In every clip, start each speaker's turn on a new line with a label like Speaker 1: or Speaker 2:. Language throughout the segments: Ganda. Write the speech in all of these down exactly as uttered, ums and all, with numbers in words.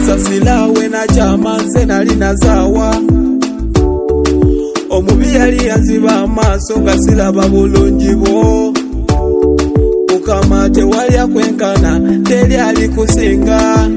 Speaker 1: Sasilawe na chama nze nali nazawa omubi yali yanziba amaaso nga silaba bulungi bwo Mukama tewali akwenkana teri ali kusinga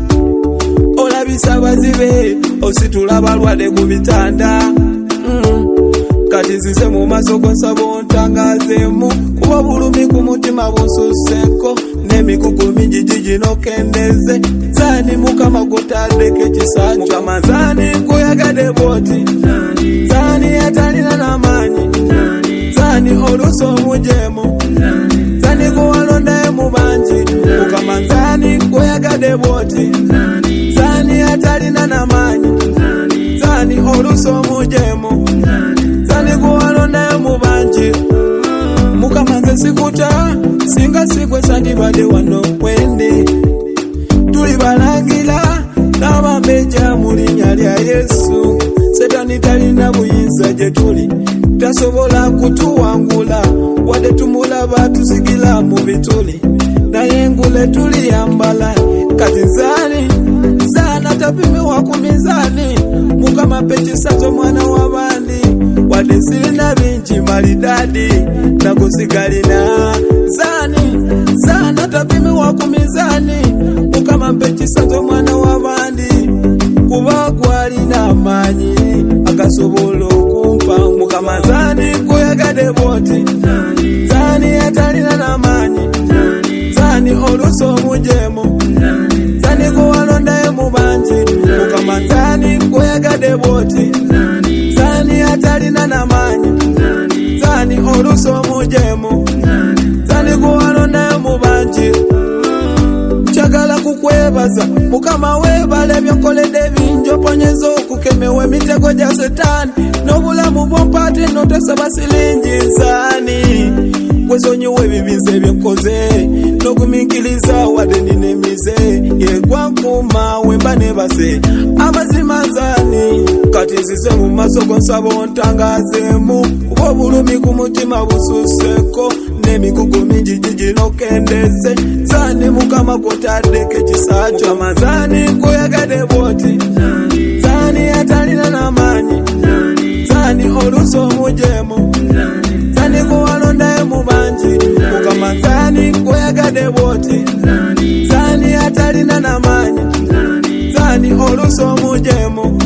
Speaker 1: olabisa bazibe ositula balwadde ku bitanda mm. Kati nzize mu maaso go nsaba ontangazeemu kuba bulumi ku mutima bunsusseko n'emikugu mingi gigino kendeze zani Mukama gutaddeko ekisa Mukama zani kuyagadde bwoti zani atalina n'amaanyi zani oluusi omujeemu zani kuwalondayo mu bangi Mukama zani kuyagadde bwoti zani atalina n'amaanyi zani oluusi omujeemu zani kuwalondayo mu bangi Mukama nze sikuta singa sigwe sandibadde wano kwende tuli balangira n'abambeja mu linnya lya Yesu Setani talina buyinza gye tuli tasobola kutuwangula wadde tumulaba tusigila mu bituli naye engule tuliyambala kati nzani zana tapimiwa ku mizani Mukama mpe kisazo mwana w'abandi wadde sirina bingi malidadi nakusigalina zani zana tapimiwa ku mizani Mukama mpe kisazo mwana w'abandi kuba gwalina amaanyi agasobola okumpa Mukama zani kuyagadde bwoti zani atalina n'amaanyi zani oluusi omujeemu zani kuwalondayo mu bangi Mukama zani kuyagadde bwoti zani atalina n'amaanyi zani oluusi omujeemu zani kuwalondayo mu bangi Njagala kukwebaza Mukama weebale byokoledde bingi oponyeza okukemewa emitego gya Setaani n'obulamu bw'ompaate n'otosaba silingi nsaani gwesonyiwa ebibiza ebyenkoze n'ogumiikiriza wadde nina emize yegwa nkuuma wemba nebase amazima nsaani kati nzize mu maaso go nsaba ontangazeemu kuba obulumi ku mutima bususseko n'emigugu mingi gigino kendeze zani Mukama gwotaddeko ekisa kyo amazani kuyagadde bwoti zani atalina n'amaanyi zani oluusi omujeemu zani kuwalondayo mu bangi Mukama zani kuyagadde bwoti zani atalina n'amaanyi zani oluusi omujeemu